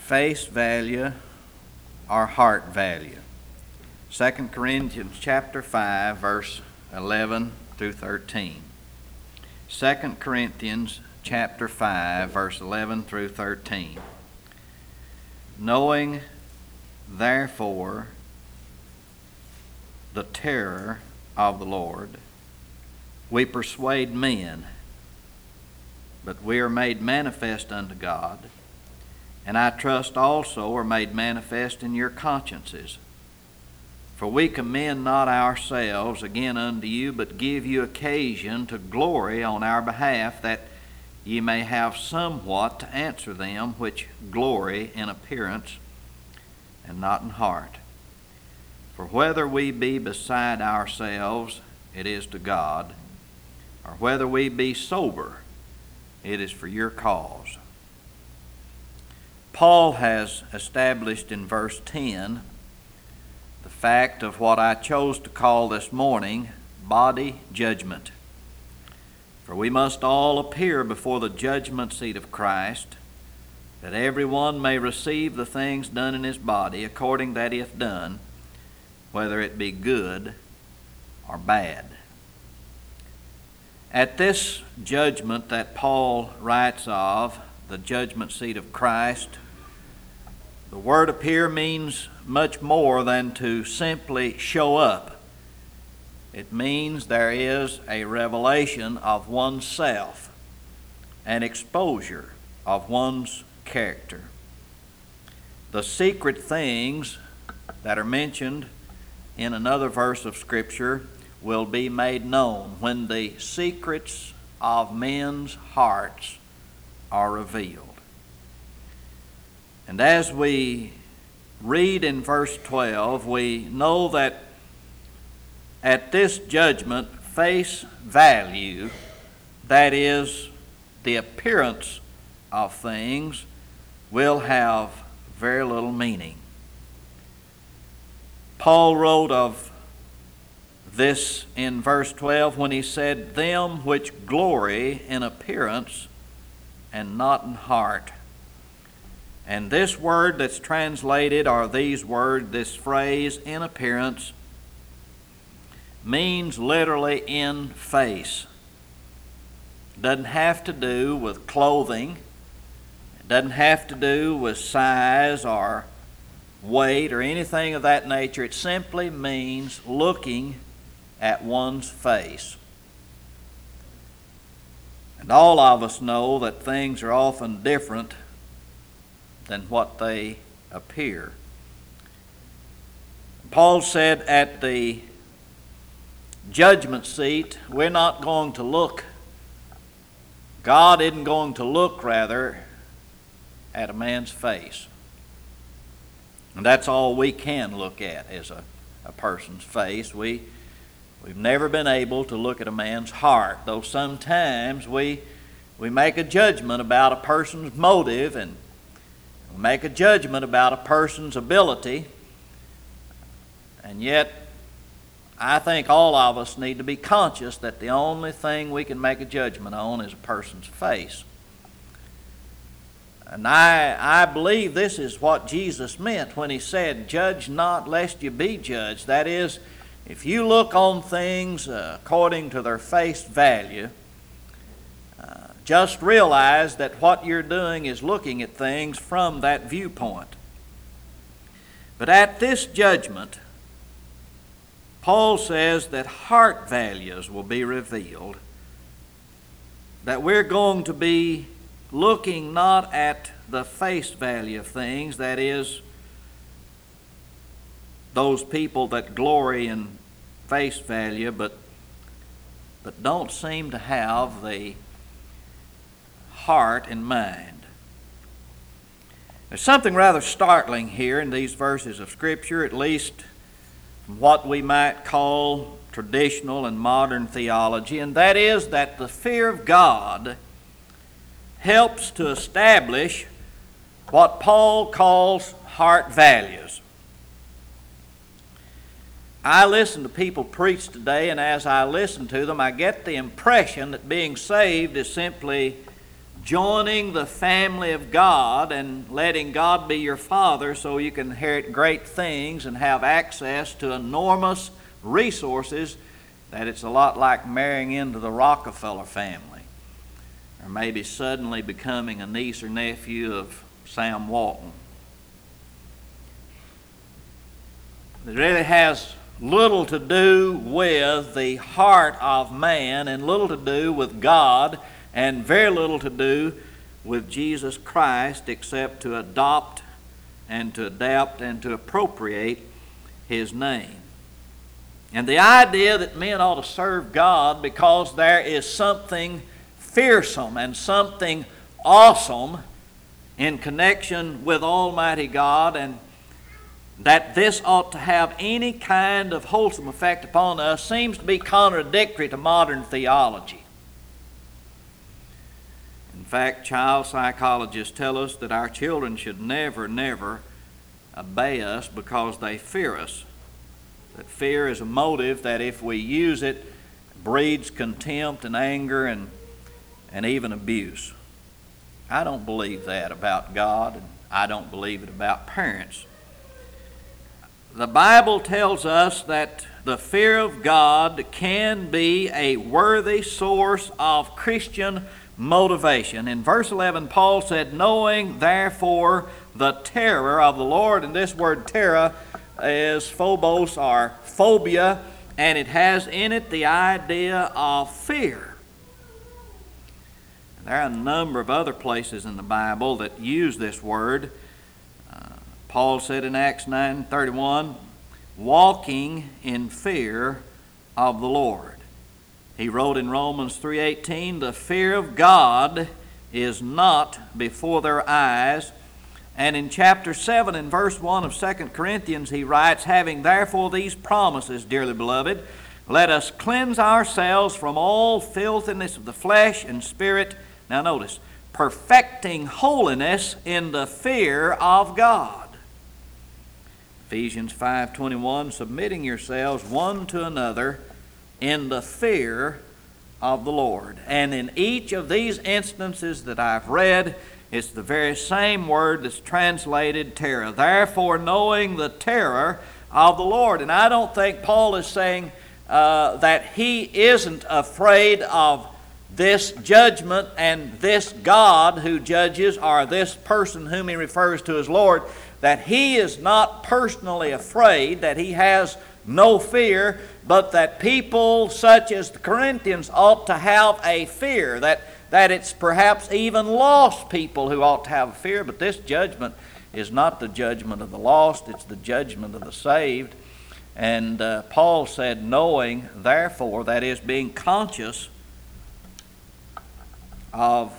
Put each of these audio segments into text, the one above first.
face value or heart value. 2 Corinthians chapter 5, verse 11 through 13. 2 Corinthians chapter 5, verse 11 through 13. Knowing, therefore, the terror of the Lord, we persuade men, but we are made manifest unto God, and I trust also are made manifest in your consciences. For we commend not ourselves again unto you, but give you occasion to glory on our behalf, that ye may have somewhat to answer them which glory in appearance and not in heart. For whether we be beside ourselves, it is to God, or whether we be sober, it is for your cause. Paul has established in verse 10 the fact of what I chose to call this morning body judgment. For we must all appear before the judgment seat of Christ, that every one may receive the things done in his body according that he hath done, whether it be good or bad. At this judgment that Paul writes of, the judgment seat of Christ, the word appear means much more than to simply show up. It means there is a revelation of oneself, an exposure of one's character. The secret things that are mentioned in another verse of Scripture will be made known when the secrets of men's hearts are revealed. And as we read in verse 12, we know that at this judgment, face value, that is, the appearance of things, will have very little meaning. Paul wrote of this in verse 12 when he said, "Them which glory in appearance and not in heart." And this word that's translated, or these words, this phrase, in appearance, means literally in face. It doesn't have to do with clothing. It doesn't have to do with size or weight or anything of that nature. It simply means looking at one's face. And all of us know that things are often different than what they appear. Paul said at the judgment seat, we're not going to look, God isn't going to look, rather, at a man's face. And that's all we can look at is a person's face. We've never been able to look at a man's heart, though sometimes we make a judgment about a person's motive, and we make a judgment about a person's ability, and yet I think all of us need to be conscious that the only thing we can make a judgment on is a person's face. And I believe this is what Jesus meant when he said, "Judge not lest you be judged." That is, if you look on things according to their face value, just realize that what you're doing is looking at things from that viewpoint. But at this judgment, Paul says that heart values will be revealed, that we're going to be looking not at the face value of things, that is, those people that glory in face value but don't seem to have the heart and mind. There's something rather startling here in these verses of Scripture, at least from what we might call traditional and modern theology, and that is that the fear of God helps to establish what Paul calls heart values. I listen to people preach today, and as I listen to them, I get the impression that being saved is simply joining the family of God and letting God be your father so you can inherit great things and have access to enormous resources, that it's a lot like marrying into the Rockefeller family, or maybe suddenly becoming a niece or nephew of Sam Walton. It really has little to do with the heart of man and little to do with God and very little to do with Jesus Christ, except to adopt and to adapt and to appropriate His name. And the idea that men ought to serve God because there is something fearsome and something awesome in connection with Almighty God, and that this ought to have any kind of wholesome effect upon us, seems to be contradictory to modern theology. In fact, child psychologists tell us that our children should never obey us because they fear us. That fear is a motive that, if we use it, breeds contempt and anger and even abuse. I don't believe that about God, and I don't believe it about parents. The Bible tells us that the fear of God can be a worthy source of Christian motivation. In verse 11, Paul said, "Knowing therefore the terror of the Lord," and this word terror is phobos or phobia, and it has in it the idea of fear. There are a number of other places in the Bible that use this word. Paul said in Acts 9:31, "walking in fear of the Lord." He wrote in Romans 3:18, "The fear of God is not before their eyes." And in chapter 7 and verse 1 of 2 Corinthians, he writes, "Having therefore these promises, dearly beloved, let us cleanse ourselves from all filthiness of the flesh and spirit." Now notice, "perfecting holiness in the fear of God." Ephesians 5:21, "submitting yourselves one to another in the fear of the Lord." And in each of these instances that I've read, it's the very same word that's translated terror. Therefore, knowing the terror of the Lord. And I don't think Paul is saying that he isn't afraid of this judgment and this God who judges, or this person whom he refers to as Lord, that he is not personally afraid, that he has no fear, but that people such as the Corinthians ought to have a fear, that it's perhaps even lost people who ought to have a fear. But this judgment is not the judgment of the lost, it's the judgment of the saved. And Paul said, knowing, therefore, that is, being conscious of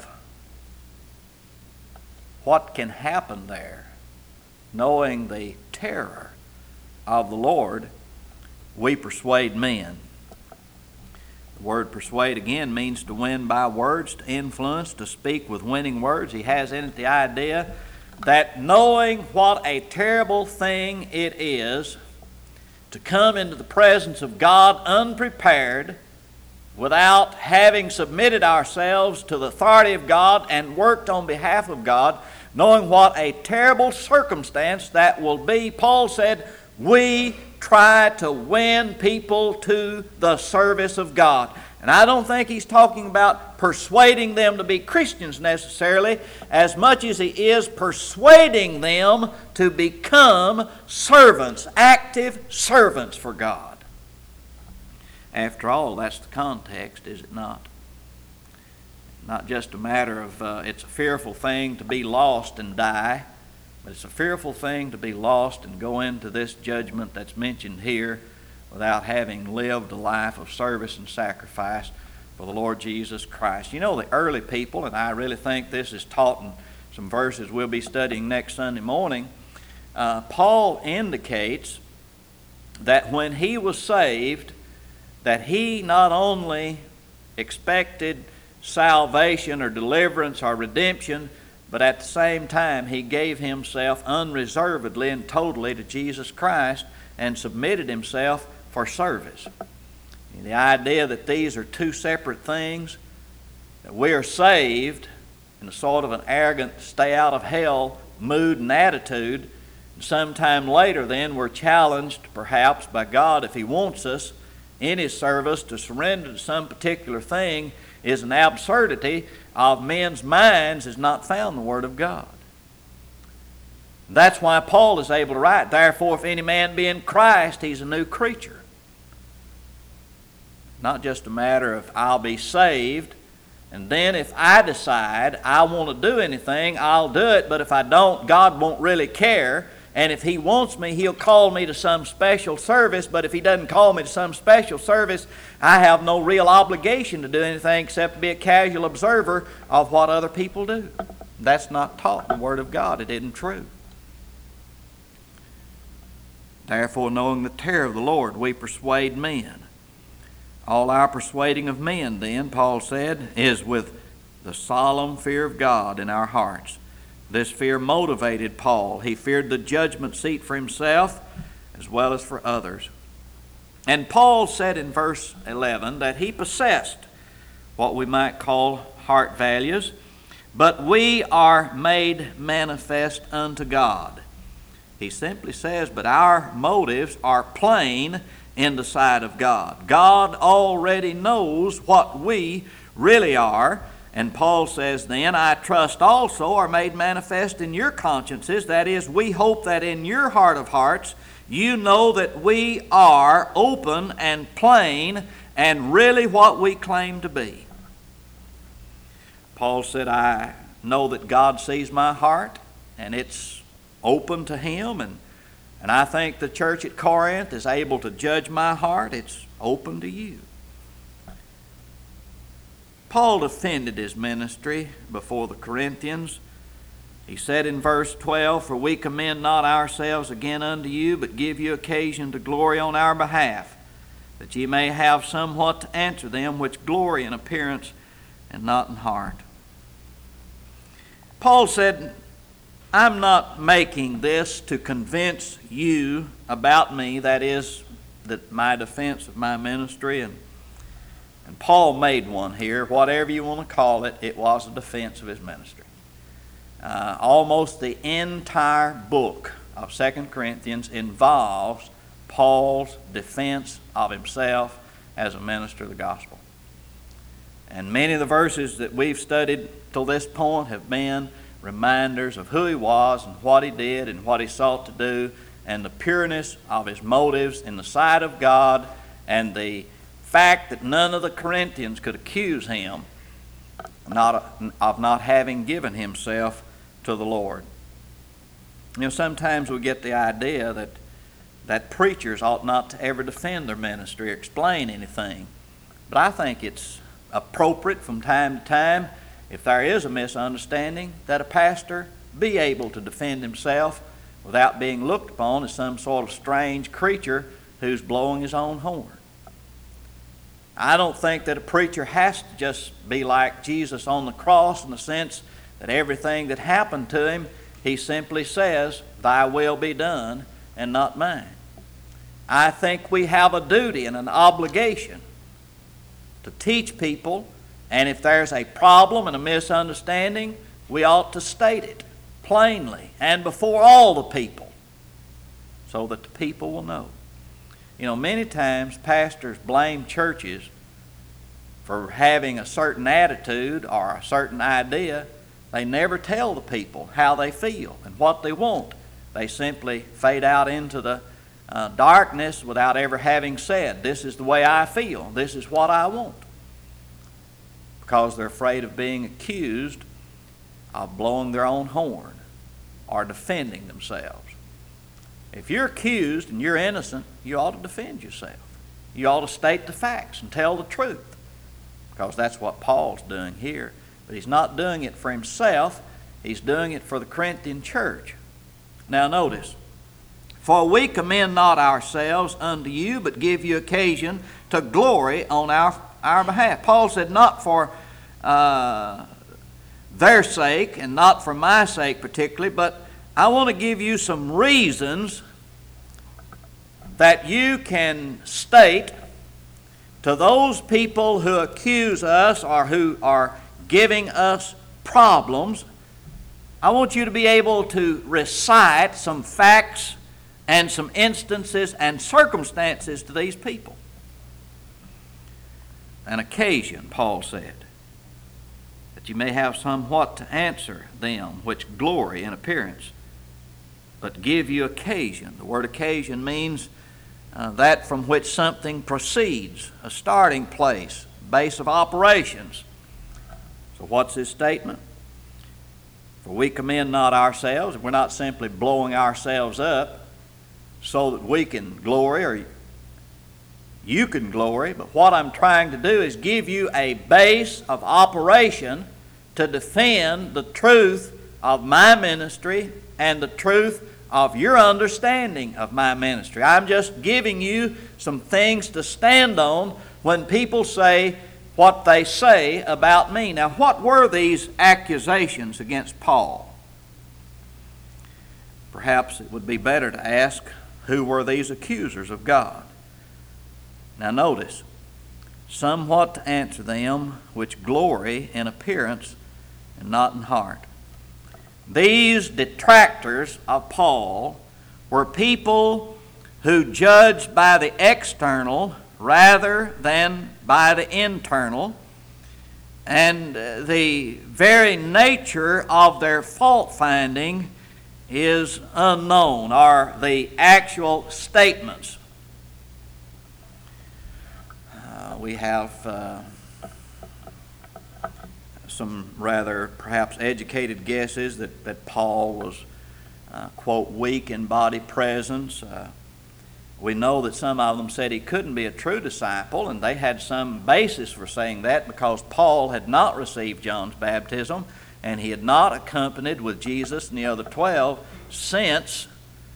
what can happen there, knowing the terror of the Lord, we persuade men. The word persuade again means to win by words, to influence, to speak with winning words. He has in it the idea that knowing what a terrible thing it is to come into the presence of God unprepared, without having submitted ourselves to the authority of God and worked on behalf of God, knowing what a terrible circumstance that will be. Paul said, we try to win people to the service of God. And I don't think he's talking about persuading them to be Christians necessarily, as much as he is persuading them to become servants, active servants for God. After all, that's the context, is it not? Not just a matter of it's a fearful thing to be lost and die, but it's a fearful thing to be lost and go into this judgment that's mentioned here without having lived a life of service and sacrifice for the Lord Jesus Christ. You know, the early people, and I really think this is taught in some verses we'll be studying next Sunday morning, Paul indicates that when he was saved, that he not only expected salvation or deliverance or redemption, but at the same time he gave himself unreservedly and totally to Jesus Christ and submitted himself for service. And the idea that these are two separate things, that we are saved in a sort of an arrogant, stay out of hell mood and attitude. And sometime later then we're challenged perhaps by God, if He wants us in His service to surrender to some particular thing, is an absurdity of men's minds is not found in the Word of God. That's why Paul is able to write, therefore if any man be in Christ, he's a new creature. Not just a matter of I'll be saved, and then if I decide I want to do anything, I'll do it, but if I don't, God won't really care. And if He wants me, He'll call me to some special service, but if He doesn't call me to some special service, I have no real obligation to do anything except to be a casual observer of what other people do. That's not taught in the Word of God. It isn't true. Therefore, knowing the terror of the Lord, we persuade men. All our persuading of men, then, Paul said, is with the solemn fear of God in our hearts. This fear motivated Paul. He feared the judgment seat for himself as well as for others. And Paul said in verse 11 that he possessed what we might call heart values, but we are made manifest unto God. He simply says, but our motives are plain in the sight of God. God already knows what we really are. And Paul says then, I trust also are made manifest in your consciences. That is, we hope that in your heart of hearts you know that we are open and plain and really what we claim to be. Paul said, I know that God sees my heart and it's open to Him. And I think the church at Corinth is able to judge my heart. It's open to you. Paul defended his ministry before the Corinthians. He said in verse 12, for we commend not ourselves again unto you, but give you occasion to glory on our behalf, that ye may have somewhat to answer them which glory in appearance and not in heart. Paul said, I'm not making this to convince you about me, that is, that my defense of my ministry, and Paul made one here, whatever you want to call it, it was a defense of his ministry. Almost the entire book of 2 Corinthians involves Paul's defense of himself as a minister of the gospel. And many of the verses that we've studied till this point have been reminders of who he was and what he did and what he sought to do and the pureness of his motives in the sight of God and the fact that none of the Corinthians could accuse him of not having given himself to the Lord. You know, sometimes we get the idea that preachers ought not to ever defend their ministry or explain anything. But I think it's appropriate from time to time, if there is a misunderstanding, that a pastor be able to defend himself without being looked upon as some sort of strange creature who's blowing his own horn. I don't think that a preacher has to just be like Jesus on the cross in the sense that everything that happened to him, he simply says, thy will be done and not mine. I think we have a duty and an obligation to teach people, and if there's a problem and a misunderstanding, we ought to state it plainly and before all the people so that the people will know. You know, many times pastors blame churches for having a certain attitude or a certain idea. They never tell the people how they feel and what they want. They simply fade out into the darkness without ever having said, this is the way I feel, this is what I want. Because they're afraid of being accused of blowing their own horn or defending themselves. If you're accused and you're innocent, you ought to defend yourself. You ought to state the facts and tell the truth, because that's what Paul's doing here. But he's not doing it for himself. He's doing it for the Corinthian church. Now notice, for we commend not ourselves unto you, but give you occasion to glory on our behalf. Paul said, not for their sake and not for my sake particularly, but I want to give you some reasons that you can state to those people who accuse us or who are giving us problems, I want you to be able to recite some facts and some instances and circumstances to these people. An occasion, Paul said, that you may have somewhat to answer them which glory in appearance, but give you occasion. The word occasion means that from which something proceeds, a starting place, base of operations. So what's his statement? For we commend not ourselves. We're not simply blowing ourselves up so that we can glory or you can glory, but what I'm trying to do is give you a base of operation to defend the truth of my ministry and the truth of your understanding of my ministry. I'm just giving you some things to stand on when people say what they say about me. Now, what were these accusations against Paul? Perhaps it would be better to ask, who were these accusers of God? Now notice, somewhat to answer them which glory in appearance and not in heart. These detractors of Paul were people who judged by the external rather than by the internal, and the very nature of their fault finding is unknown, or the actual statements. We have some rather perhaps educated guesses that Paul was, quote, weak in body presence. We know that some of them said he couldn't be a true disciple, and they had some basis for saying that because Paul had not received John's baptism, and he had not accompanied with Jesus and the other 12 since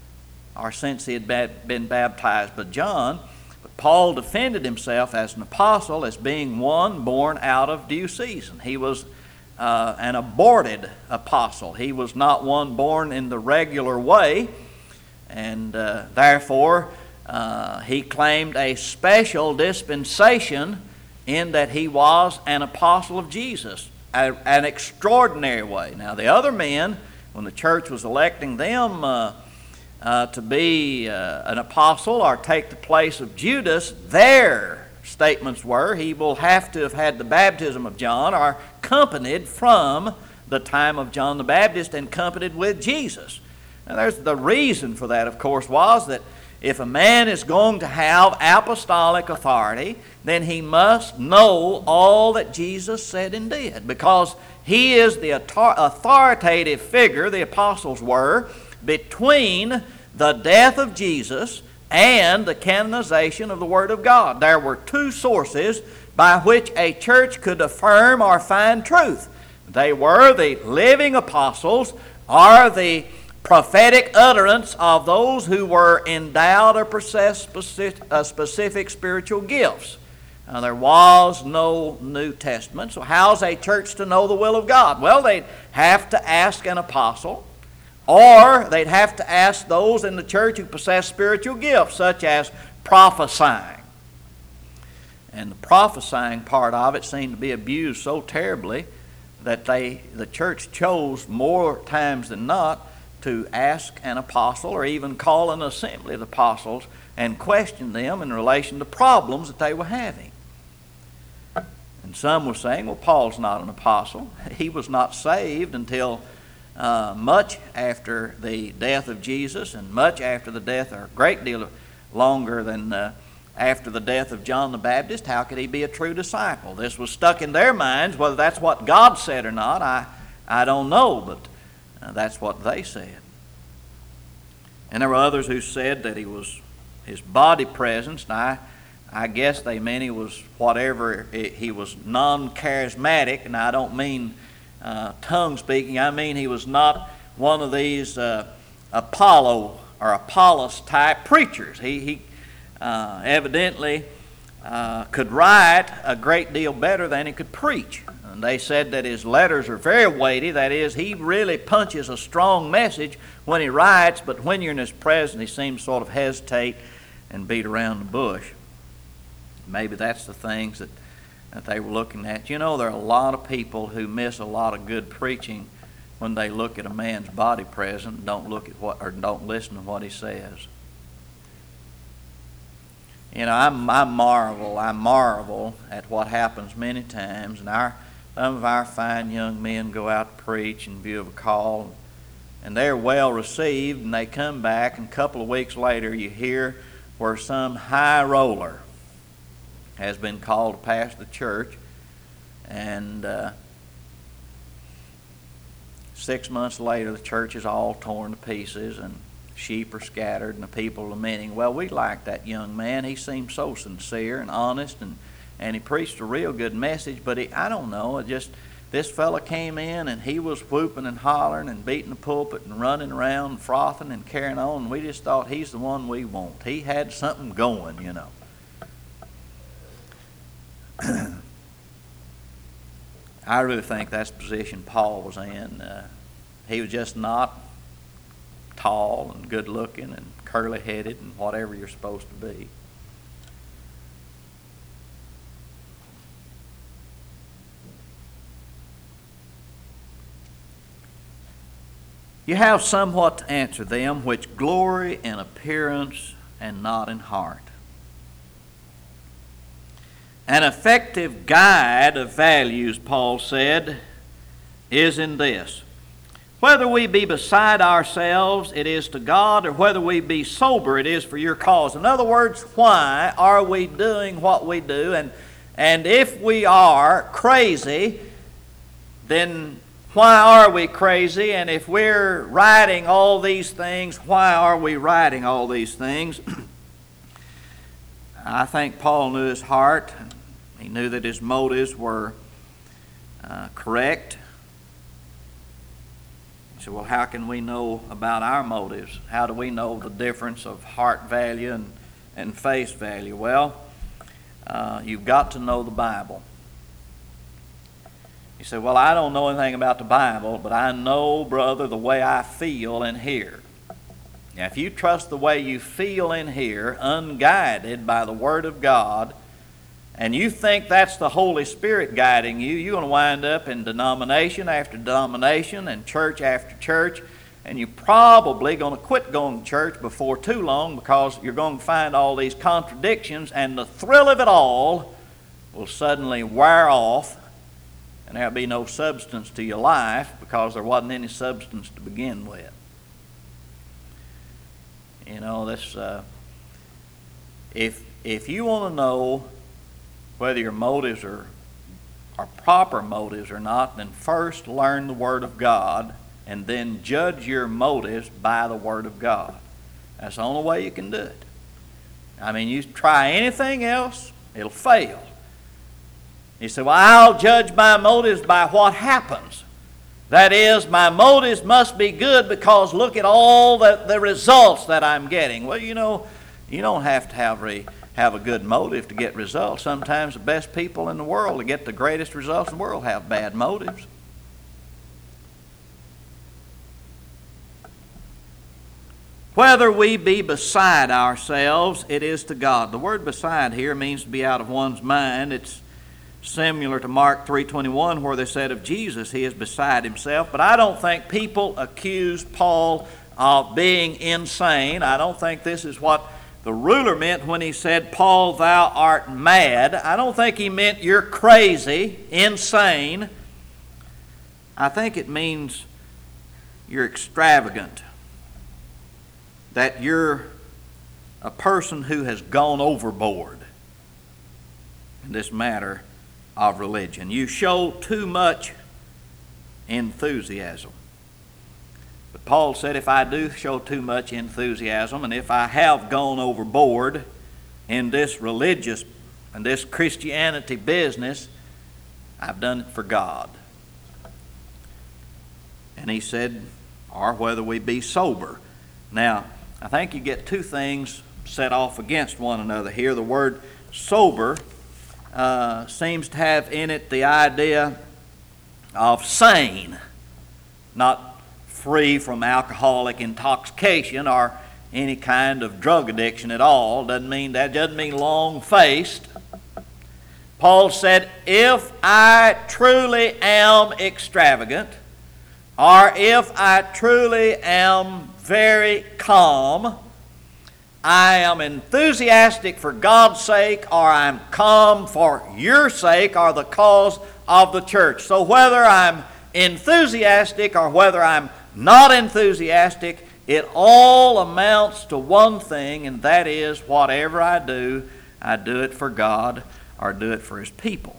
he had been baptized by John. But Paul defended himself as an apostle as being one born out of due season. He was an aborted apostle. He was not one born in the regular way, and therefore he claimed a special dispensation in that he was an apostle of Jesus, an extraordinary way. Now the other men, when the church was electing them to be an apostle or take the place of Judas, their statements were, he will have to have had the baptism of John or accompanied from the time of John the Baptist and accompanied with Jesus. Now there's the reason for that, of course, was that if a man is going to have apostolic authority, then he must know all that Jesus said and did, because he is the authoritative figure, the apostles were, between the death of Jesus and the canonization of the Word of God. There were two sources by which a church could affirm or find truth. They were the living apostles or the prophetic utterance of those who were endowed or possessed specific spiritual gifts. Now, there was no New Testament, so how's a church to know the will of God? Well, they'd have to ask an apostle, or they'd have to ask those in the church who possess spiritual gifts, such as prophesying. And the prophesying part of it seemed to be abused so terribly that the church chose more times than not to ask an apostle or even call an assembly of apostles and question them in relation to problems that they were having. And some were saying, well, Paul's not an apostle. He was not saved until much after the death of Jesus, and much after the death, or a great deal longer than after the death of John the Baptist. How could he be a true disciple? This was stuck in their minds. Whether that's what God said or not, I don't know, but that's what they said. And there were others who said that his body presence, and I guess they meant he was whatever, he was non-charismatic, and I don't mean tongue speaking. I mean he was not one of these Apollo or Apollos type preachers. He evidently could write a great deal better than he could preach. And they said that his letters are very weighty. That is, he really punches a strong message when he writes, but when you're in his presence, he seems to sort of hesitate and beat around the bush. Maybe that's the things that they were looking at. You know, there are a lot of people who miss a lot of good preaching when they look at a man's body present and don't listen to what he says. You know, I marvel at what happens many times, and some of our fine young men go out to preach in view of a call, and they're well received, and they come back, and a couple of weeks later you hear where some high roller has been called to pastor the church, and 6 months later the church is all torn to pieces and sheep are scattered and the people lamenting, well, we liked that young man. He seemed so sincere and honest, and he preached a real good message, but I don't know, this fella came in and he was whooping and hollering and beating the pulpit and running around and frothing and carrying on, and we just thought he's the one we want. He had something going, you know. I really think that's the position Paul was in. He was just not tall and good looking and curly headed and whatever you're supposed to be. You have somewhat to answer them which glory in appearance and not in heart. An effective guide of values, Paul said, is in this: whether we be beside ourselves, it is to God, or whether we be sober, it is for your cause. In other words, why are we doing what we do? And if we are crazy, then why are we crazy? And if we're writing all these things, why are we writing all these things? I think Paul knew his heart. He knew that his motives were correct. He said, well, how can we know about our motives? How do we know the difference of heart value and face value? Well, you've got to know the Bible. You say, well, I don't know anything about the Bible, but I know, brother, the way I feel in here. Now, if you trust the way you feel in here, unguided by the Word of God, and you think that's the Holy Spirit guiding you, you're going to wind up in denomination after denomination and church after church, and you're probably going to quit going to church before too long, because you're going to find all these contradictions, and the thrill of it all will suddenly wear off, and there'll be no substance to your life because there wasn't any substance to begin with. You know, this if you want to know whether your motives are proper motives or not, then first learn the Word of God and then judge your motives by the Word of God. That's the only way you can do it. I mean, you try anything else, it'll fail. You say, well, I'll judge my motives by what happens. That is, my motives must be good because look at all the results that I'm getting. Well, you know, you don't have to have a good motive to get results. Sometimes the best people in the world to get the greatest results in the world have bad motives. Whether we be beside ourselves, it is to God. The word beside here means to be out of one's mind. It's similar to Mark 3:21, where they said of Jesus, he is beside himself. But I don't think people accuse Paul of being insane. I don't think this is what the ruler meant when he said, Paul, thou art mad. I don't think he meant you're crazy, insane. I think it means you're extravagant, that you're a person who has gone overboard in this matter of religion. You show too much enthusiasm. But Paul said, if I do show too much enthusiasm, and if I have gone overboard in this religious and this Christianity business, I've done it for God. And he said, or whether we be sober. Now, I think you get two things set off against one another here. The word sober seems to have in it the idea of sane, not free from alcoholic intoxication or any kind of drug addiction at all. That doesn't mean long-faced. Paul said, if I truly am extravagant, or if I truly am very calm, I am enthusiastic for God's sake, or I'm calm for your sake, or the cause of the church. So whether I'm enthusiastic or whether I'm not enthusiastic, it all amounts to one thing, and that is whatever I do it for God or do it for His people,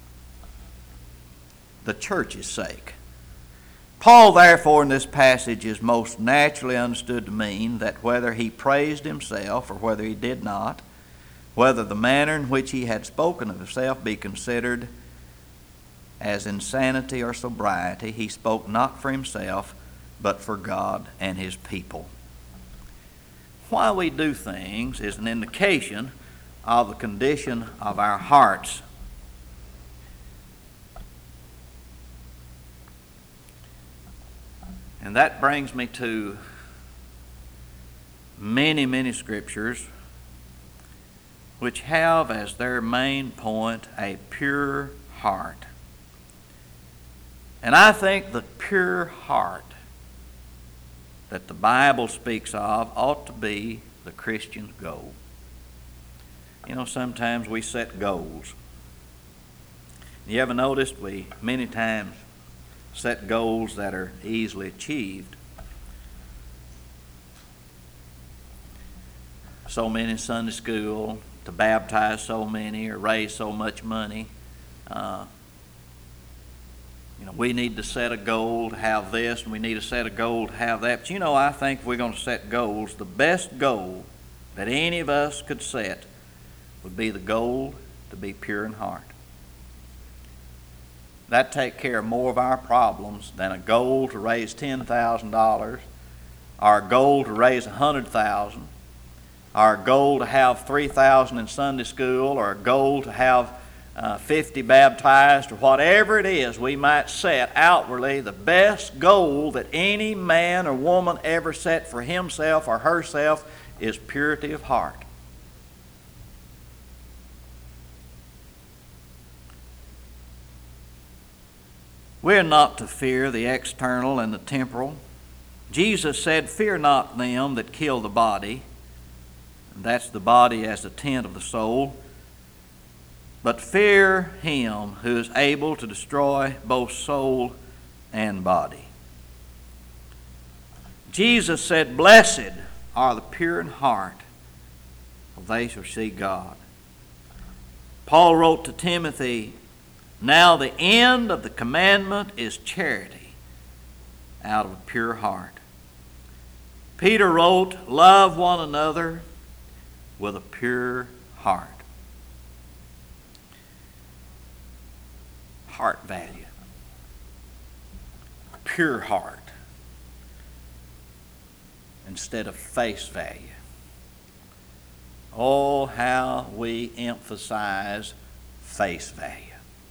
the church's sake. Paul, therefore, in this passage is most naturally understood to mean that whether he praised himself or whether he did not, whether the manner in which he had spoken of himself be considered as insanity or sobriety, he spoke not for himself, but for God and His people. Why we do things is an indication of the condition of our hearts. And that brings me to many, many scriptures which have as their main point a pure heart. And I think the pure heart that the Bible speaks of ought to be the Christian's goal. You know, sometimes we set goals. You ever noticed we many times set goals that are easily achieved? So many in Sunday school, to baptize so many or raise so much money. We need to set a goal to have this, and we need to set a goal to have that. But I think if we're going to set goals, the best goal that any of us could set would be the goal to be pure in heart. That'd take care of more of our problems than a goal to raise $10,000, or a goal to raise $100,000, or a goal to have 3,000 in Sunday school, or a goal to have 50 baptized, or whatever it is we might set outwardly. The best goal that any man or woman ever set for himself or herself is purity of heart. We're not to fear the external and the temporal. Jesus said, "Fear not them that kill the body," and that's the body as the tent of the soul, "but fear Him who is able to destroy both soul and body." Jesus said, "Blessed are the pure in heart, for they shall see God." Paul wrote to Timothy, "Now the end of the commandment is charity out of a pure heart." Peter wrote, "Love one another with a pure heart." Heart value. Pure heart instead of face value. Oh, how we emphasize face value.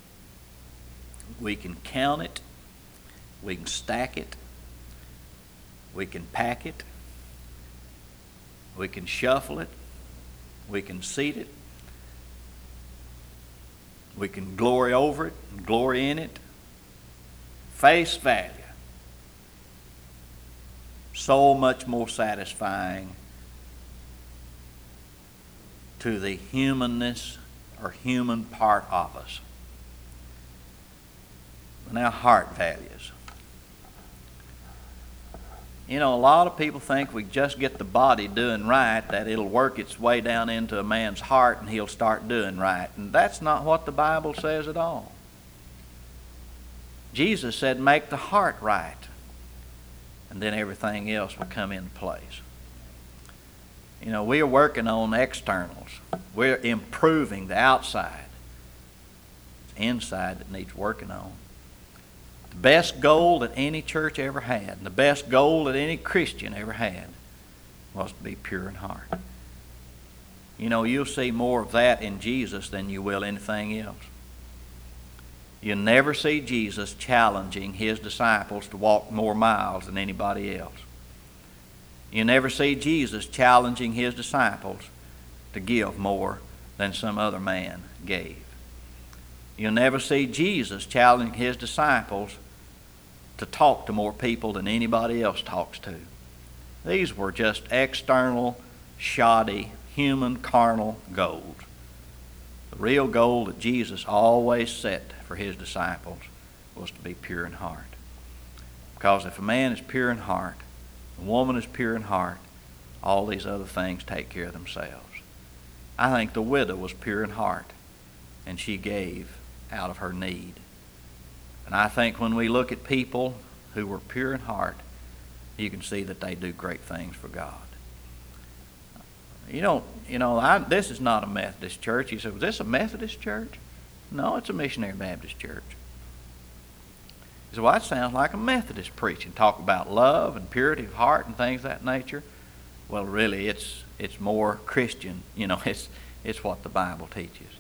We can count it, we can stack it, we can pack it, we can shuffle it, we can seat it, we can glory over it and glory in it. Face value. So much more satisfying to the humanness or human part of us. Now, heart values. A lot of people think we just get the body doing right, that it'll work its way down into a man's heart and he'll start doing right. And that's not what the Bible says at all. Jesus said, make the heart right, and then everything else will come into place. We are working on externals. We're improving the outside. It's the inside that needs working on. The best goal that any church ever had, and the best goal that any Christian ever had, was to be pure in heart. You'll see more of that in Jesus than you will anything else. You'll never see Jesus challenging His disciples to walk more miles than anybody else. You'll never see Jesus challenging His disciples to give more than some other man gave. You'll never see Jesus challenging his disciples to talk to more people than anybody else talks to. These were just external, shoddy, human, carnal goals. The real goal that Jesus always set for his disciples was to be pure in heart. Because if a man is pure in heart, a woman is pure in heart, all these other things take care of themselves. I think the widow was pure in heart, and she gave out of her need. And I think when we look at people who were pure in heart, you can see that they do great things for God. This is not a Methodist church. You say, was this a Methodist church? No, it's a Missionary Baptist church. You say, well, that sounds like a Methodist preaching, talk about love and purity of heart and things of that nature. Well, really, it's more Christian. It's what the Bible teaches.